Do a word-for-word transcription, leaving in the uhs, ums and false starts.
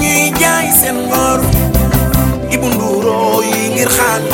ñuy jaay seen ngor Ibou Ndouro yi ngir xaalis